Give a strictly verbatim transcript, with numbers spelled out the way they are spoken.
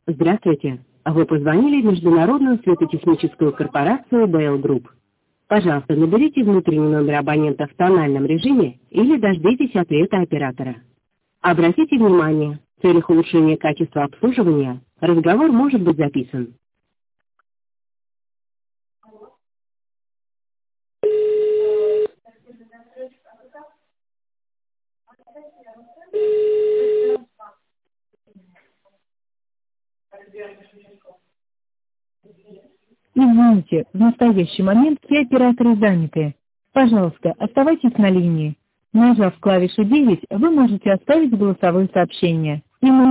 Здравствуйте. Вы позвонили в Международную светотехническую корпорацию бэ эл Group. Пожалуйста, наберите внутренний номер абонента в тональном режиме или дождитесь ответа оператора. Обратите внимание, в целях улучшения качества обслуживания разговор может быть записан. Извините, в настоящий момент все операторы заняты. Пожалуйста, оставайтесь на линии. Нажав клавишу девять, вы можете оставить голосовое сообщение. И мы